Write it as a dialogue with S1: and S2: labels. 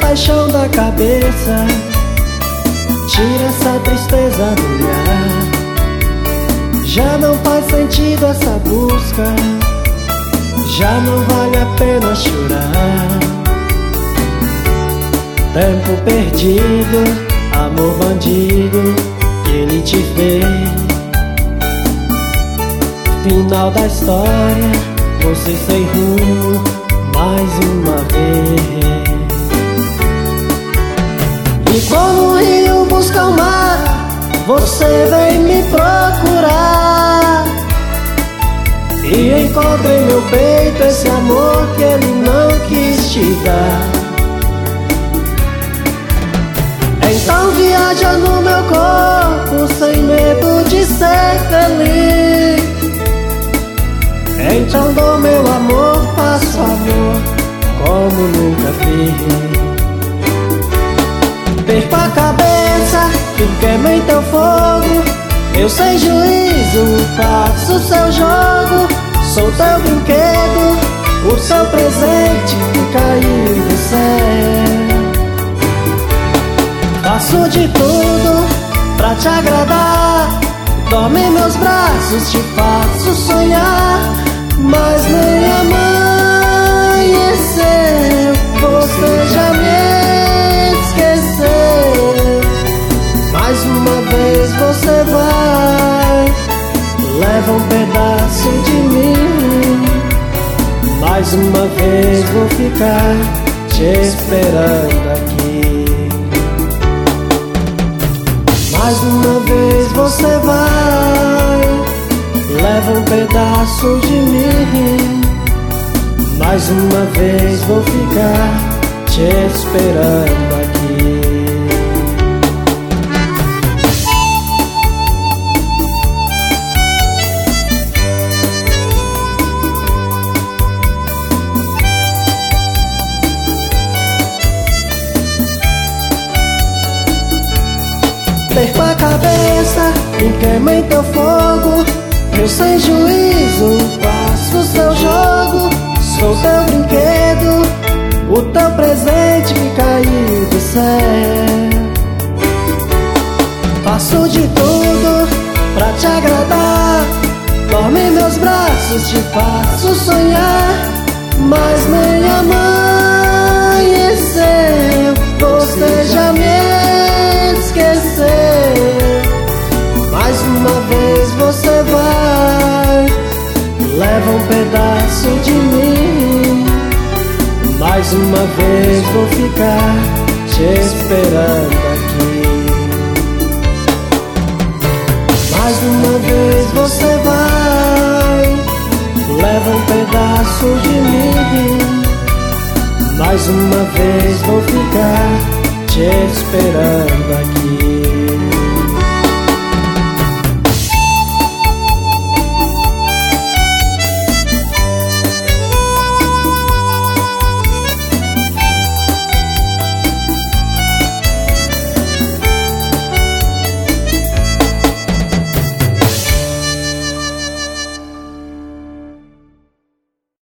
S1: paixão da cabeça, tira essa tristeza do olhar. Já não faz sentido essa busca, já não vale a pena chorar. Tempo perdido, amor bandido, ele te fez. Final da história, você sem rumo mais uma vez. E como o rio busca o mar, você vem me procurar. E encontra em meu peito esse amor que ele não quis te dar. Então viaja no meu corpo sem medo de ser feliz. Então do meu amor faço amor como nunca fiz. Perco a cabeça, que queima em teu fogo. Eu sem juízo faço seu jogo. Sou teu brinquedo, o seu presente que caiu do céu. Faço de tudo pra te agradar. Dorme em meus braços, te faço sonhar. Mas nem amanheceu, você já me esqueceu. Mais uma vez você vai, leva um pedaço de mim. Mais uma vez vou ficar te esperando aqui. Mais uma vez você vai, leva um pedaço de mim. Mais uma vez vou ficar te esperando aqui. Perco a cabeça, me queima em teu fogo. Eu sem juízo faço seu jogo. Sou teu brinquedo, o teu presente que caiu do céu. Faço de tudo pra te agradar. Dorme em meus braços, te faço sonhar. Mas nem amanheceu, você já me esqueceu. Mais uma vez você vai, leva um pedaço de mim. Mais uma vez vou ficar te esperando aqui. Mais uma vez você vai, leva um pedaço de mim. Mais uma vez vou ficar te esperando aqui.